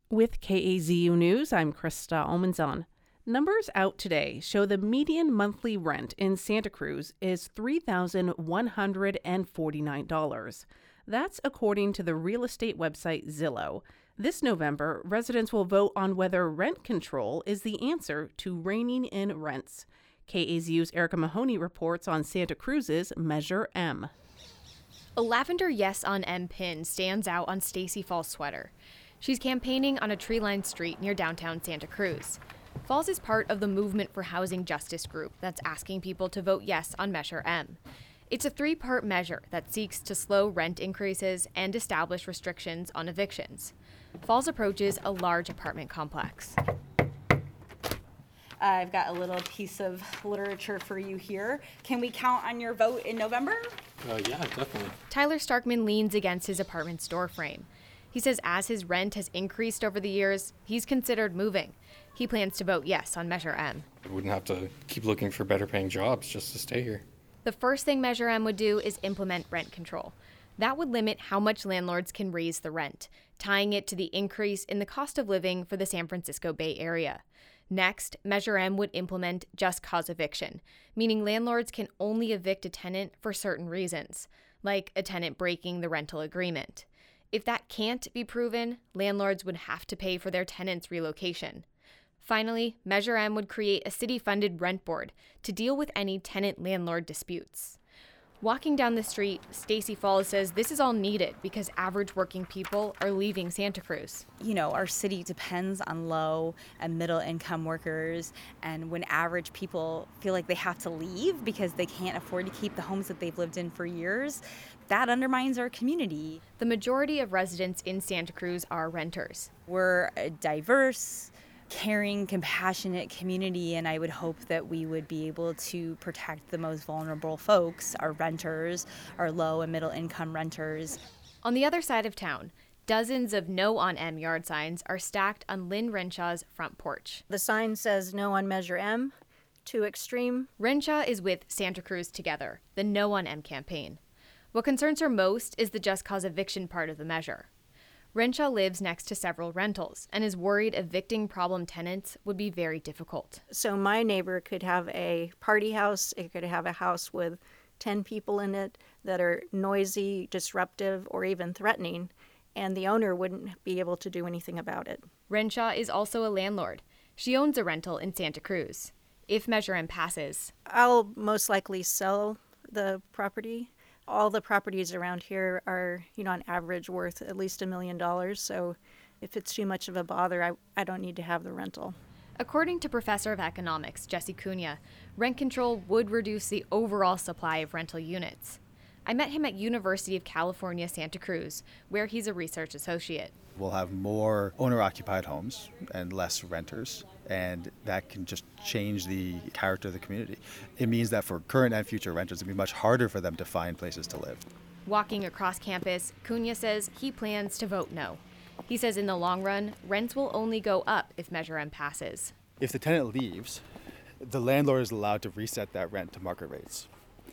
With KAZU News, I'm Krista Almanzon. Numbers out today show the median monthly rent in Santa Cruz is $3,149. That's according to the real estate website Zillow. This November, residents will vote on whether rent control is the answer to reining in rents. KAZU's Erica Mahoney reports on Santa Cruz's Measure M. A lavender Yes on M pin stands out on Stacy Falls' sweater. She's campaigning on a tree-lined street near downtown Santa Cruz. Falls is part of the Movement for Housing Justice group that's asking people to vote yes on Measure M. It's a three-part measure that seeks to slow rent increases and establish restrictions on evictions. Falls approaches a large apartment complex. I've got a little piece of literature for you here. Can we count on your vote in November? Yeah, definitely. Tyler Starkman leans against his apartment's door frame. He says as his rent has increased over the years, he's considered moving. He plans to vote yes on Measure M. I wouldn't have to keep looking for better paying jobs just to stay here. The first thing Measure M would do is implement rent control. That would limit how much landlords can raise the rent, tying it to the increase in the cost of living for the San Francisco Bay Area. Next, Measure M would implement just cause eviction, meaning landlords can only evict a tenant for certain reasons, like a tenant breaking the rental agreement. If that can't be proven, landlords would have to pay for their tenants' relocation. Finally, Measure M would create a city-funded rent board to deal with any tenant-landlord disputes. Walking down the street, Stacy Falls says this is all needed because average working people are leaving Santa Cruz. You know, our city depends on low and middle income workers, and when average people feel like they have to leave because they can't afford to keep the homes that they've lived in for years, that undermines our community. The majority of residents in Santa Cruz are renters. We're a diverse, caring, compassionate community, and I would hope that we would be able to protect the most vulnerable folks, our renters, our low and middle income renters. On the other side of town, dozens of No on M yard signs are stacked on Lynn Renshaw's front porch. The sign says no on Measure M, too extreme. Renshaw is with Santa Cruz Together, the No on M campaign. What concerns her most is the just cause eviction part of the measure. Renshaw lives next to several rentals and is worried evicting problem tenants would be very difficult. So my neighbor could have a party house, it could have a house with 10 people in it that are noisy, disruptive, or even threatening, and the owner wouldn't be able to do anything about it. Renshaw is also a landlord. She owns a rental in Santa Cruz. If Measure M passes, I'll most likely sell the property. All the properties around here are, on average worth at least $1 million. So if it's too much of a bother, I don't need to have the rental. According to Professor of Economics Jesse Cunha, rent control would reduce the overall supply of rental units. I met him at University of California, Santa Cruz, where he's a research associate. We'll have more owner-occupied homes and less renters, and that can just change the character of the community. It means that for current and future renters, it'll be much harder for them to find places to live. Walking across campus, Cunha says he plans to vote no. He says in the long run, rents will only go up if Measure M passes. If the tenant leaves, the landlord is allowed to reset that rent to market rates.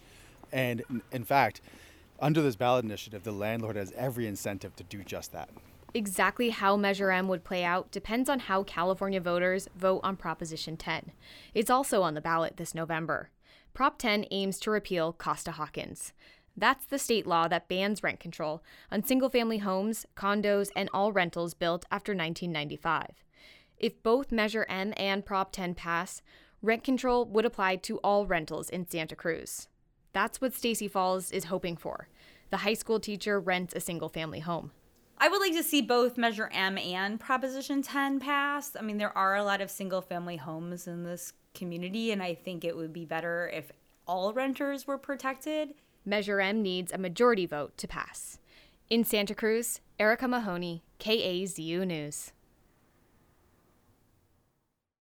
And in fact, under this ballot initiative, the landlord has every incentive to do just that. Exactly how Measure M would play out depends on how California voters vote on Proposition 10. It's also on the ballot this November. Prop 10 aims to repeal Costa-Hawkins. That's the state law that bans rent control on single-family homes, condos, and all rentals built after 1995. If both Measure M and Prop 10 pass, rent control would apply to all rentals in Santa Cruz. That's what Stacy Falls is hoping for. The high school teacher rents a single-family home. I would like to see both Measure M and Proposition 10 pass. I mean, there are a lot of single-family homes in this community, and I think it would be better if all renters were protected. Measure M needs a majority vote to pass. In Santa Cruz, Erica Mahoney, KAZU News.